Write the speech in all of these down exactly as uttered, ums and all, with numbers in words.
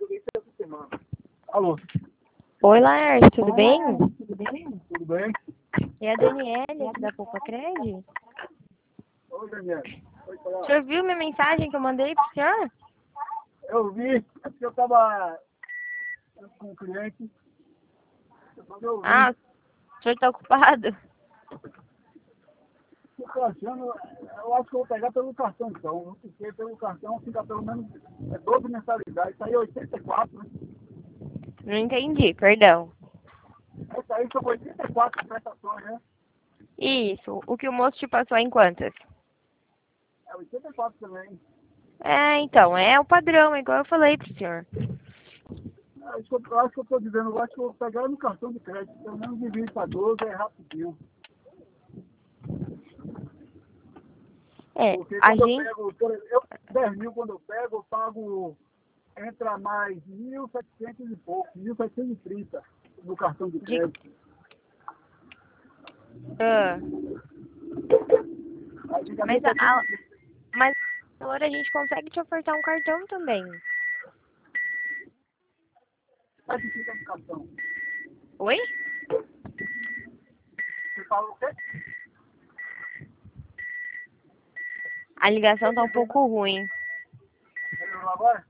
Alô? Oi, Laércio, tudo bem? Tudo bem? Tudo bem? É a Daniela, aqui da Poupa Cred. Oi, Daniel. Oi, O falar. senhor viu minha mensagem que eu mandei pro senhor? Eu vi, é porque eu estava com um cliente. Quando eu vi, Ah, o senhor tá ocupado? eu tô achando, eu acho que eu vou pegar pelo cartão, então. Porque pelo cartão fica pelo menos é doze mensalidades. Isso aí é oitenta e quatro, né? Não entendi, perdão. Essa aí são oitenta e quatro prestações, né? Isso, o que o moço te passou é em quantas? É oitenta e quatro também. É, então, é o padrão, igual eu falei pro senhor. É isso que eu, eu acho que eu estou dizendo, eu acho que eu vou pegar no cartão de crédito. Pelo menos divide para doze, é rapidinho. É, Porque a quando eu gente... pego, por exemplo, eu, dez mil quando eu pego, eu pago, entra mais mil e setecentos e pouco, mil setecentos e trinta no cartão de De... crédito. Ah, mas, Antigamente a, é a- tudo mas agora a gente consegue te ofertar um cartão também. mais que fica no cartão. Oi? Você fala o quê? A ligação tá um pouco ruim. Melhorou agora?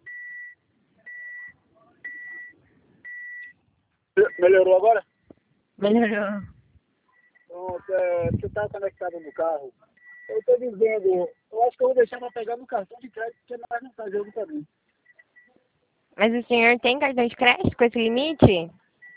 Melhorou agora? Melhorou. Pronto, é, você está conectado no carro. Eu estou dizendo, eu acho que eu vou deixar para pegar no cartão de crédito, porque é mais vantajoso para mim. Mas o senhor tem cartão de crédito com esse limite?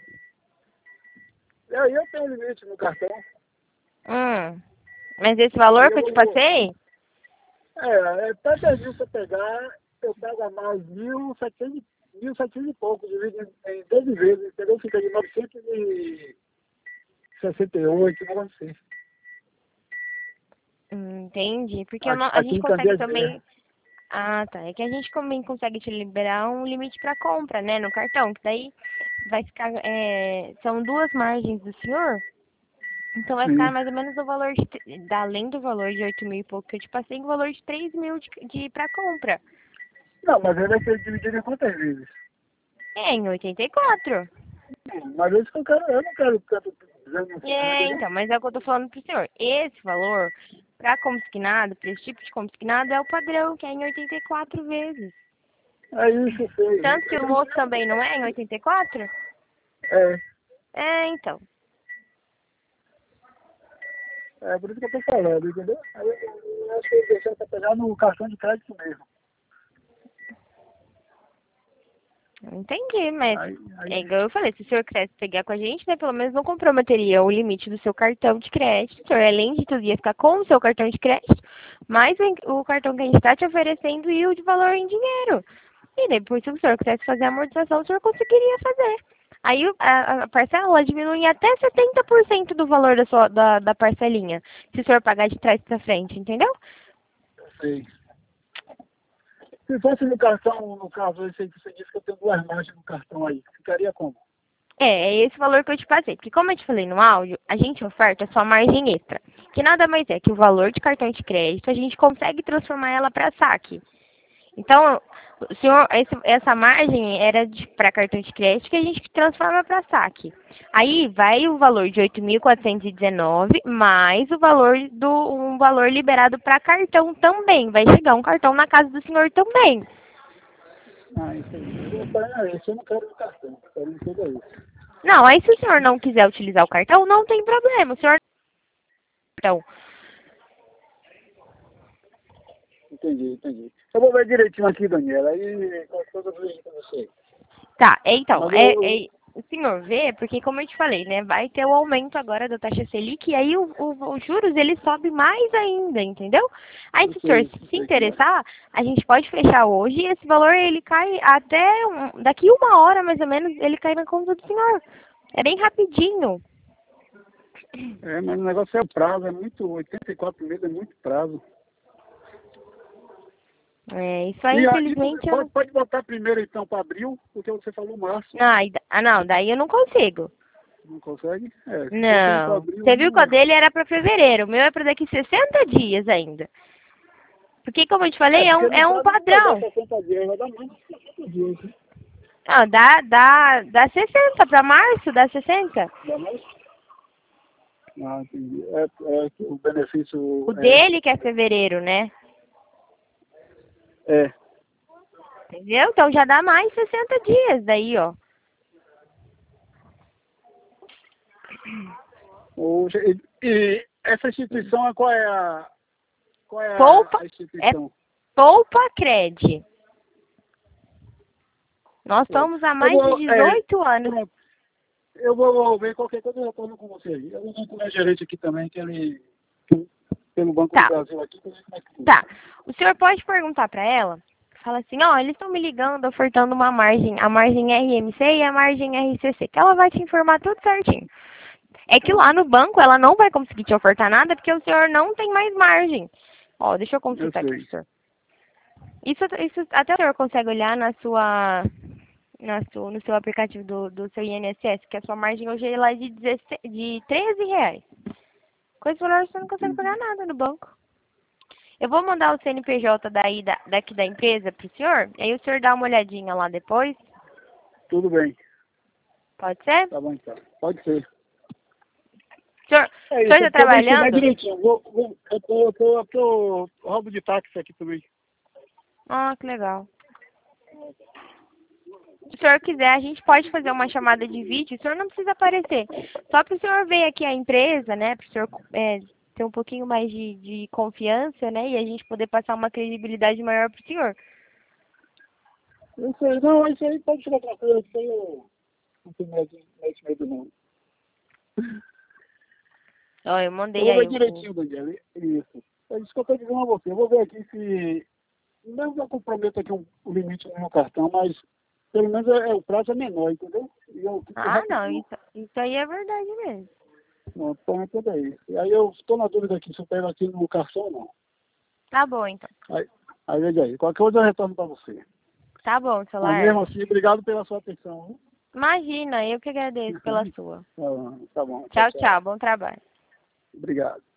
E aí eu tenho limite no cartão. Hum. Mas esse Aí valor eu que eu te vou. passei? É, é até dez mil você pegar, eu pego a mais mil e setecentos mil e setecentos e pouco, dividido em doze vezes, entendeu? Fica de novecentos e sessenta e oito, um negócio assim. Hum, Entendi. Porque eu Aqui, não- a aqui gente em consegue Candiazeira. também. Ah, tá. É que a gente também consegue te liberar um limite para compra, né? No cartão. Que daí vai ficar. É, são duas margens do senhor. Então vai ficar Sim. mais ou menos o valor de. tre- da- Além do valor de oito mil e pouco que eu te passei, o valor de três mil de, de para compra. Não, mas ele vai ser dividido em quantas vezes? É, em oitenta e quatro. Não, mas é isso que eu quero, eu não quero tanto dizendo assim, não, É, entendeu? então, mas é o que eu tô falando pro senhor. Esse valor, para consignado, para esse tipo de consignado, é o padrão, que é em oitenta e quatro vezes. É isso, eu sei. Tanto que o moço também não é em oitenta e quatro? É, É, então. é por isso que eu tô falando, entendeu? Aí eu, eu acho que eu vou deixar pra pegar no cartão de crédito mesmo. Eu entendi, mas Aí, é aí, igual eu falei, se o senhor quisesse pegar com a gente, né, pelo menos não comprometeria o limite do seu cartão de crédito. O senhor, além de tudo, ia ficar com o seu cartão de crédito, mais o o cartão que a gente está te oferecendo e o de valor em dinheiro. E depois, se o senhor quisesse fazer a amortização, o senhor conseguiria fazer. Aí o- a, a parcela ela diminui até setenta por cento do valor da, sua, da, da parcelinha, se o senhor pagar de trás para frente, entendeu? eu sei. Se fosse no cartão, no caso, esse aí que você disse que eu tenho duas margens no cartão aí, ficaria como? É, é esse valor que eu te passei. Porque como eu te falei no áudio, a gente oferta só margem extra. Que nada mais é que o valor de cartão de crédito, a gente consegue transformar ela para saque. Então, o senhor, esse- essa margem era para cartão de crédito que a gente transforma para saque. Aí vai o valor de oito mil quatrocentos e dezenove mais o valor do um valor liberado para cartão também. Vai chegar um cartão na casa do senhor também. Ah, entendi. Eu vou falar isso, eu não quero no cartão, eu quero em tudo isso. Não, aí se o senhor não quiser utilizar o cartão, não tem problema. O senhor então, Entendi, entendi. Eu vou ver direitinho aqui, Daniela, aí qualquer coisa eu vejo com você. tá, é, então, Mas é, eu, é, o senhor vê, porque como eu te falei, né, vai ter o aumento agora da taxa Selic, e aí o, o- os juros, ele sobe mais ainda, entendeu? Aí eu se o senhor sei, eu se sei como é. interessar, a gente pode fechar hoje, e esse valor, ele cai até, um- daqui uma hora, mais ou menos, ele cai na conta do senhor. É bem rapidinho. É, mas o negócio é o prazo, é muito, oitenta e quatro meses é muito prazo. É, isso aí, E aí, infelizmente, eu... pode, pode botar primeiro então para abril, porque você falou março, Não, aí- ah, não, daí eu não consigo. não consegue? É, se for tudo para Não. abril, Você viu que o não. dele era para fevereiro, o meu é para daqui sessenta dias ainda. Porque, como eu te É, falei, é porque um, no é um prazo não vai dar padrão. sessenta dias, vai dar menos de sessenta dias. Né? Não, dá, dá, dá sessenta para março, dá sessenta. Dá mais? Ah, entendi. É, é que o benefício... O dele que é fevereiro, né? É. Entendeu? Então já dá mais sessenta dias daí, ó. Hoje, e, e essa instituição, qual é a, qual é a, Poupa, a é instituição? Poupa Cred. Nós estamos há Eu mais de vou, é, dezoito anos. pronto. Eu vou ver qualquer coisa, eu retorno com você aí. Eu vou com o meu gerente aqui também, que ele, que, pelo Banco do Tá, Brasil aqui, pra ver como é que tá. O senhor pode perguntar para ela, fala assim, ó, eles estão me ligando, ofertando uma margem, a margem R M C e a margem R C C, que ela vai te informar tudo certinho. É que lá no banco ela não vai conseguir te ofertar nada porque o senhor não tem mais margem. Ó, deixa eu Eu consultar aqui, sei. senhor. Isso, isso até o senhor consegue olhar na sua, na sua, no seu aplicativo do, do seu I N S S, que a sua margem hoje é lá de, dezesseis, de treze reais. Com esse valor você não consegue pagar nada no banco. Eu vou mandar o C N P J daí, da, daqui da empresa pro senhor, aí o senhor dá uma olhadinha lá depois. Tudo bem. Pode ser? Tá bom, então. Pode ser. O senhor, É o isso, senhor é está porque eu vou estudar trabalhando? direitinho. Vou, vou, eu tô, eu tô, eu tô roubo de táxi aqui também. Ah, que legal. Se o senhor quiser, a gente pode fazer uma chamada de vídeo, o senhor não precisa aparecer. Só para o senhor ver aqui a empresa, né? Para o senhor é, ter um pouquinho mais de, de confiança, né? E a gente poder passar uma credibilidade maior para o senhor. Eu sei, não, isso aí pode ficar tranquilo, isso aí eu não tenho medo, medo, medo não. Ó, eu Eu mandei vou ver aí o... o- direitinho, Daniel, isso. É isso que eu tô dizendo a você. Eu vou ver aqui se... Não eu comprometo aqui um, um limite no meu cartão, mas pelo menos é, é, o prazo é menor, entendeu? E eu fico Ah, não, rapidinho. isso, isso aí é verdade mesmo. Não, então é tudo aí. E aí eu estou na dúvida aqui se eu pego aqui no cartão ou não. Tá bom, então. Aí, aí veja aí. Qualquer coisa eu retorno para você. Tá bom, seu Mas mesmo Laércio. assim, obrigado pela sua atenção. Viu? Imagina, eu que agradeço pela sua. Ah, tá bom. Tchau, Tchau, tchau. tchau, bom trabalho. Obrigado.